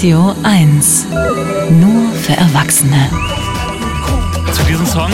Radio 1. Nur für Erwachsene. Zu diesem Song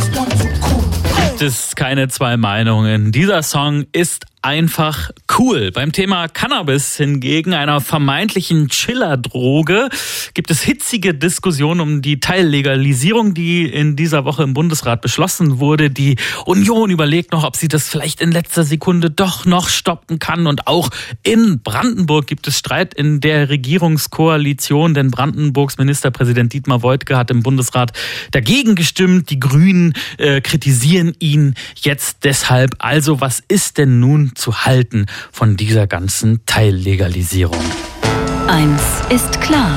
gibt es keine zwei Meinungen. Dieser Song ist einfach cool. Beim Thema Cannabis hingegen, einer vermeintlichen Chiller-Droge, gibt es hitzige Diskussionen um die Teillegalisierung, die in dieser Woche im Bundesrat beschlossen wurde. Die Union überlegt noch, ob sie das vielleicht in letzter Sekunde doch noch stoppen kann. Und auch in Brandenburg gibt es Streit in der Regierungskoalition, denn Brandenburgs Ministerpräsident Dietmar Woidke hat im Bundesrat dagegen gestimmt. Die Grünen kritisieren ihn jetzt deshalb. Also was ist denn nun zu halten von dieser ganzen Teillegalisierung? Eins ist klar.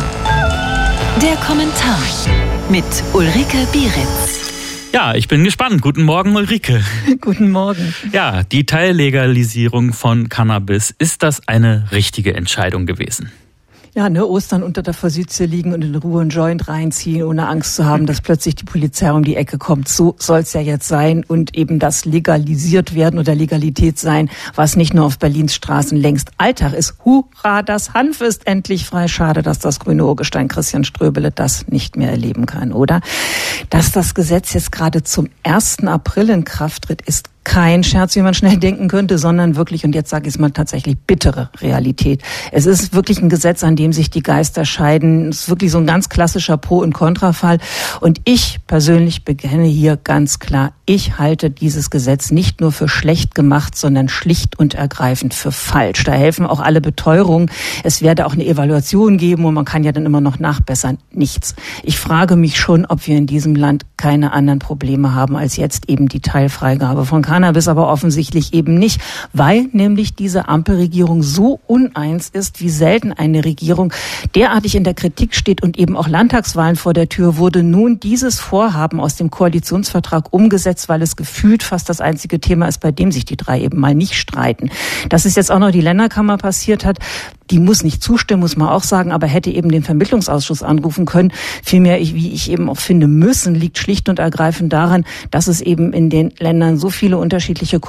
Der Kommentar mit Ulrike Bieritz. Ja, ich bin gespannt. Guten Morgen, Ulrike. Guten Morgen. Ja, die Teillegalisierung von Cannabis, ist das eine richtige Entscheidung gewesen? Ja, Ostern unter der Forsythie liegen und in Ruhe einen Joint reinziehen, ohne Angst zu haben, dass plötzlich die Polizei um die Ecke kommt. So soll es ja jetzt sein und eben das legalisiert werden oder Legalität sein, was nicht nur auf Berlins Straßen längst Alltag ist. Hurra, das Hanf ist endlich frei. Schade, dass das grüne Urgestein Christian Ströbele das nicht mehr erleben kann, oder? Dass das Gesetz jetzt gerade zum 1. April in Kraft tritt, ist kein Scherz, wie man schnell denken könnte, sondern wirklich, und jetzt sage ich es mal tatsächlich, bittere Realität. Es ist wirklich ein Gesetz, an dem sich die Geister scheiden. Es ist wirklich so ein ganz klassischer Pro- und Kontrafall. Und ich persönlich bekenne hier ganz klar, ich halte dieses Gesetz nicht nur für schlecht gemacht, sondern schlicht und ergreifend für falsch. Da helfen auch alle Beteuerungen. Es werde auch eine Evaluation geben und man kann ja dann immer noch nachbessern. Nichts. Ich frage mich schon, ob wir in diesem Land keine anderen Probleme haben als jetzt eben die Teilfreigabe von Cannabis, aber offensichtlich eben nicht, weil nämlich diese Ampelregierung so uneins ist, wie selten eine Regierung derartig in der Kritik steht und eben auch Landtagswahlen vor der Tür, wurde nun dieses Vorhaben aus dem Koalitionsvertrag umgesetzt, weil es gefühlt fast das einzige Thema ist, bei dem sich die drei eben mal nicht streiten. Dass es jetzt auch noch die Länderkammer passiert hat, die muss nicht zustimmen, muss man auch sagen, aber hätte eben den Vermittlungsausschuss anrufen können. Vielmehr, wie ich eben auch finde, müssen, liegt schlicht und ergreifend daran, dass es eben in den Ländern so viele unterschiedliche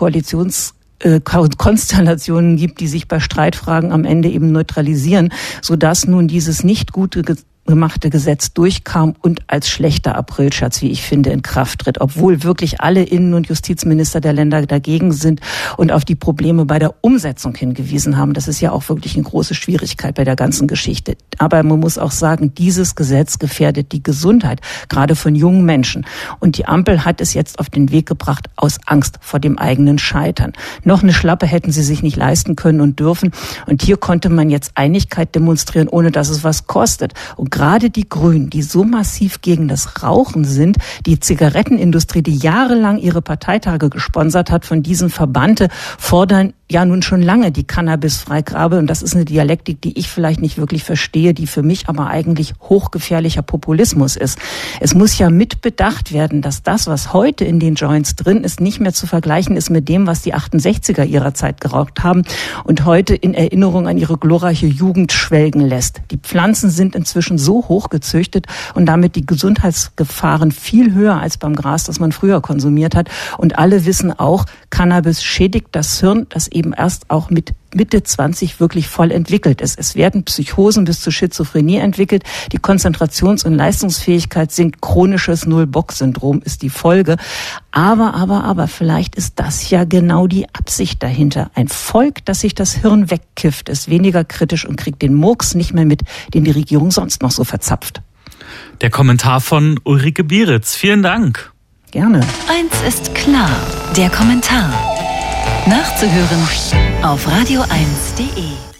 Konstellationen gibt, die sich bei Streitfragen am Ende eben neutralisieren, sodass nun dieses nicht gute gemachte Gesetz durchkam und als schlechter Aprilscherz, wie ich finde, in Kraft tritt, obwohl wirklich alle Innen- und Justizminister der Länder dagegen sind und auf die Probleme bei der Umsetzung hingewiesen haben. Das ist ja auch wirklich eine große Schwierigkeit bei der ganzen Geschichte. Aber man muss auch sagen, dieses Gesetz gefährdet die Gesundheit, gerade von jungen Menschen. Und die Ampel hat es jetzt auf den Weg gebracht aus Angst vor dem eigenen Scheitern. Noch eine Schlappe hätten sie sich nicht leisten können und dürfen. Und hier konnte man jetzt Einigkeit demonstrieren, ohne dass es was kostet. Und gerade die Grünen, die so massiv gegen das Rauchen sind, die Zigarettenindustrie, die jahrelang ihre Parteitage gesponsert hat, von diesem Verband fordern ja nun schon lange die Cannabisfreigabe. Und das ist eine Dialektik, die ich vielleicht nicht wirklich verstehe, die für mich aber eigentlich hochgefährlicher Populismus ist. Es muss ja mit bedacht werden, dass das, was heute in den Joints drin ist, nicht mehr zu vergleichen ist mit dem, was die 68er ihrer Zeit geraucht haben und heute in Erinnerung an ihre glorreiche Jugend schwelgen lässt. Die Pflanzen sind inzwischen so hoch gezüchtet und damit die Gesundheitsgefahren viel höher als beim Gras, das man früher konsumiert hat. Und alle wissen auch, Cannabis schädigt das Hirn, das eben erst auch mit Mitte 20 wirklich voll entwickelt ist. Es werden Psychosen bis zur Schizophrenie entwickelt. Die Konzentrations- und Leistungsfähigkeit sinkt. Chronisches Null-Bock-Syndrom ist die Folge. Aber vielleicht ist das ja genau die Absicht dahinter. Ein Volk, das sich das Hirn wegkifft, ist weniger kritisch und kriegt den Murks nicht mehr mit, den die Regierung sonst noch so verzapft. Der Kommentar von Ulrike Bieritz. Vielen Dank. Gerne. Eins ist klar. Der Kommentar. Nachzuhören auf radio1.de.